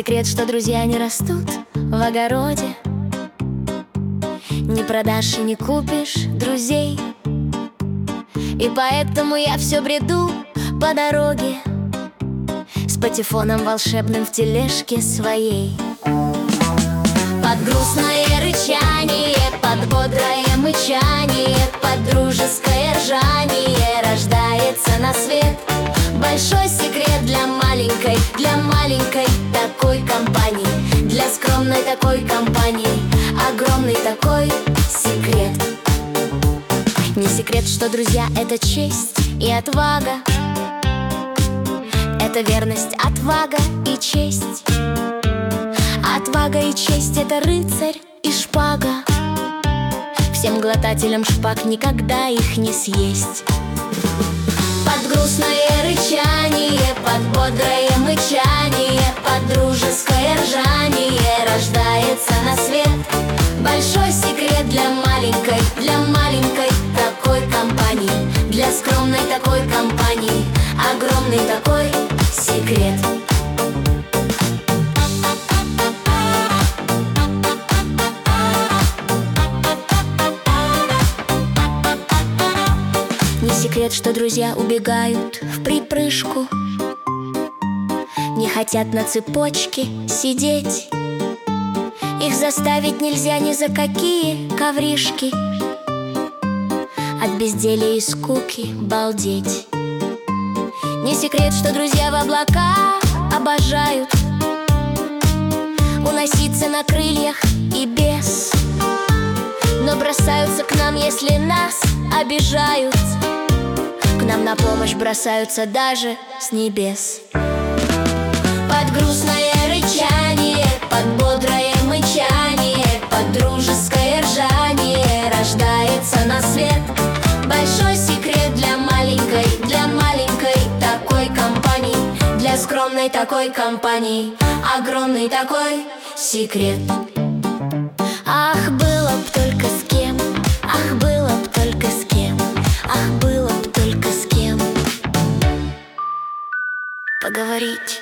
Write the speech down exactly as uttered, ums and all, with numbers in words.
секрет, что друзья не растут в огороде. Не продашь и не купишь друзей. И поэтому я все бреду по дороге с патефоном волшебным в тележке своей. Под грустное рычание, под бодрое мычание, под дружеское ржание рождается на свет большой секрет для маленькой, для маленькой такой компании, для скромной такой компании огромный такой секрет. Не секрет, что друзья — это честь и отвага, это верность, отвага и честь. Отвага и честь — это рыцарь и шпага. Всем глотателям шпаг никогда их не съесть. Под грустное рычание, под бодрое мычание, под дружеское ржание рождается на свет большой секрет для маленькой, для маленькой такой компании, для скромной такой компании огромный такой секрет. Не секрет, что друзья убегают в припрыжку, не хотят на цепочке сидеть. Их заставить нельзя ни за какие ковришки, от безделия и скуки балдеть. Не секрет, что друзья в облака обожают уноситься на крыльях и без, но бросаются к нам, если нас обижают. К нам на помощь бросаются даже с небес. Под грустное рычание, под бодрое мычание, под дружеское ржание рождается на свет большой секрет для маленькой, для маленькой такой компании, для скромной такой компании огромный такой секрет. Ах, было б только с кем, ах, было б только с кем, ах, было б только с кем поговорить.